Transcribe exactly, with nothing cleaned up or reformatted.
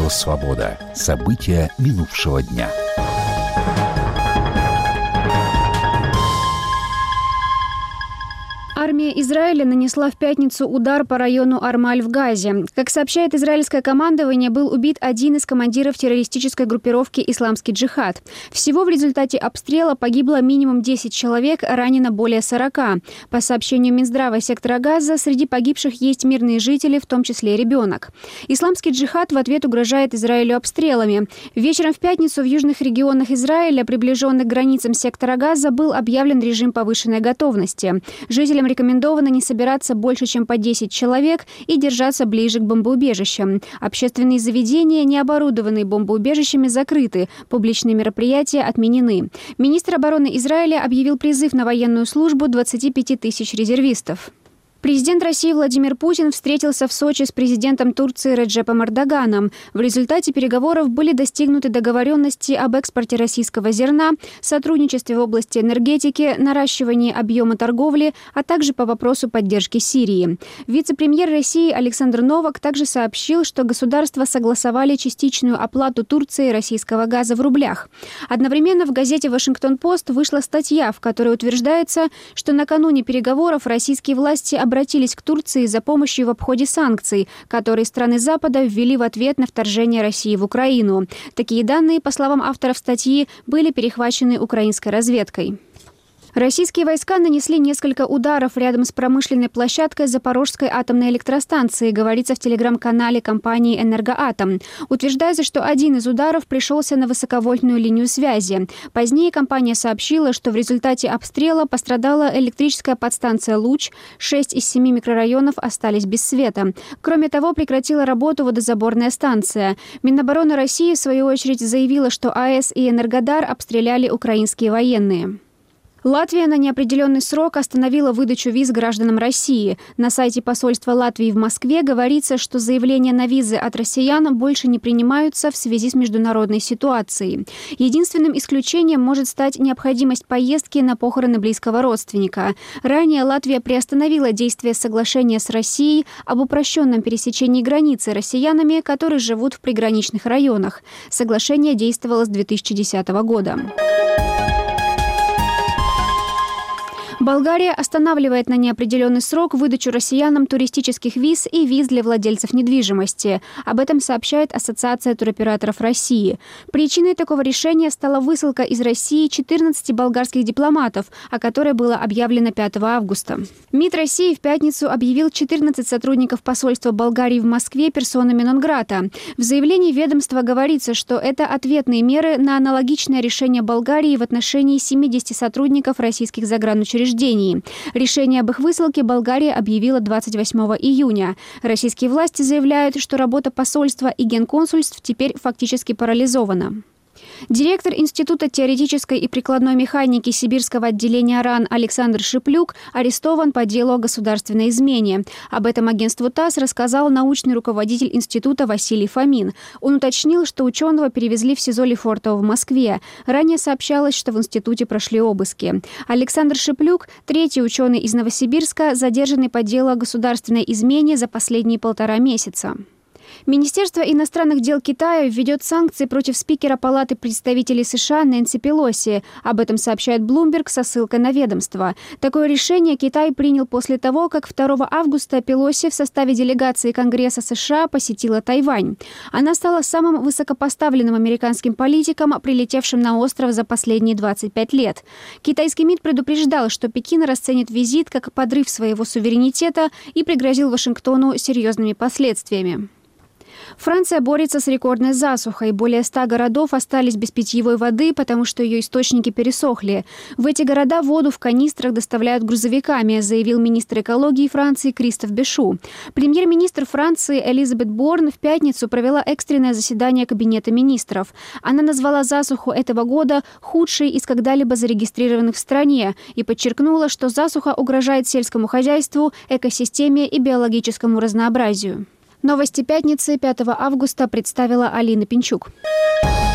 Радио «Свобода». События минувшего дня. Армия Израиля нанесла в пятницу удар по району Армаль в Газе. Как сообщает израильское командование, был убит один из командиров террористической группировки «Исламский джихад». Всего в результате обстрела погибло минимум десять человек, ранено более сорока. По сообщению Минздрава сектора Газа, среди погибших есть мирные жители, в том числе и ребенок. «Исламский джихад» в ответ угрожает Израилю обстрелами. Вечером в пятницу в южных регионах Израиля, приближенных к границам сектора Газа, был объявлен режим повышенной готовности. Жителям рекомендовано не собираться больше, чем по десять человек и держаться ближе к бомбоубежищам. Общественные заведения, не оборудованные бомбоубежищами, закрыты. Публичные мероприятия отменены. Министр обороны Израиля объявил призыв на военную службу двадцати пяти тысяч резервистов. Президент России Владимир Путин встретился в Сочи с президентом Турции Реджепом Эрдоганом. В результате переговоров были достигнуты договоренности об экспорте российского зерна, сотрудничестве в области энергетики, наращивании объема торговли, а также по вопросу поддержки Сирии. Вице-премьер России Александр Новак также сообщил, что государства согласовали частичную оплату Турции российского газа в рублях. Одновременно в газете «Вашингтон-Пост» вышла статья, в которой утверждается, что накануне переговоров российские власти обратились обратились к Турции за помощью в обходе санкций, которые страны Запада ввели в ответ на вторжение России в Украину. Такие данные, по словам авторов статьи, были перехвачены украинской разведкой. Российские войска нанесли несколько ударов рядом с промышленной площадкой Запорожской атомной электростанции, говорится в телеграм-канале компании «Энергоатом». Утверждается, что один из ударов пришелся на высоковольтную линию связи. Позднее компания сообщила, что в результате обстрела пострадала электрическая подстанция «Луч», шесть из семи микрорайонов остались без света. Кроме того, прекратила работу водозаборная станция. Минобороны России, в свою очередь, заявила, что АЭС и Энергодар обстреляли украинские военные. Латвия на неопределенный срок остановила выдачу виз гражданам России. На сайте посольства Латвии в Москве говорится, что заявления на визы от россиян больше не принимаются в связи с международной ситуацией. Единственным исключением может стать необходимость поездки на похороны близкого родственника. Ранее Латвия приостановила действие соглашения с Россией об упрощенном пересечении границы россиянами, которые живут в приграничных районах. Соглашение действовало с две тысячи десятого года. Болгария останавливает на неопределенный срок выдачу россиянам туристических виз и виз для владельцев недвижимости. Об этом сообщает Ассоциация туроператоров России. Причиной такого решения стала высылка из России четырнадцати болгарских дипломатов, о которой было объявлено пятого августа. МИД России в пятницу объявил четырнадцать сотрудников посольства Болгарии в Москве персонами нон-грата. В заявлении ведомства говорится, что это ответные меры на аналогичное решение Болгарии в отношении семидесяти сотрудников российских загранучреждений. Решение об их высылке Болгария объявила двадцать восьмого июня. Российские власти заявляют, что работа посольства и генконсульств теперь фактически парализована. Директор Института теоретической и прикладной механики Сибирского отделения РАН Александр Шиплюк арестован по делу о государственной измене. Об этом агентству ТАСС рассказал научный руководитель института Василий Фомин. Он уточнил, что ученого перевезли в СИЗО Лефортово в Москве. Ранее сообщалось, что в институте прошли обыски. Александр Шиплюк – третий ученый из Новосибирска, задержанный по делу о государственной измене за последние полтора месяца. Министерство иностранных дел Китая введет санкции против спикера Палаты представителей США Нэнси Пелоси. Об этом сообщает Bloomberg со ссылкой на ведомство. Такое решение Китай принял после того, как второго августа Пелоси в составе делегации Конгресса США посетила Тайвань. Она стала самым высокопоставленным американским политиком, прилетевшим на остров за последние двадцать пять лет. Китайский МИД предупреждал, что Пекин расценит визит как подрыв своего суверенитета и пригрозил Вашингтону серьезными последствиями. Франция борется с рекордной засухой. Более ста городов остались без питьевой воды, потому что ее источники пересохли. В эти города воду в канистрах доставляют грузовиками, заявил министр экологии Франции Кристоф Бешу. Премьер-министр Франции Элизабет Борн в пятницу провела экстренное заседание Кабинета министров. Она назвала засуху этого года худшей из когда-либо зарегистрированных в стране и подчеркнула, что засуха угрожает сельскому хозяйству, экосистеме и биологическому разнообразию. Новости пятницы пятого августа представила Алина Пинчук.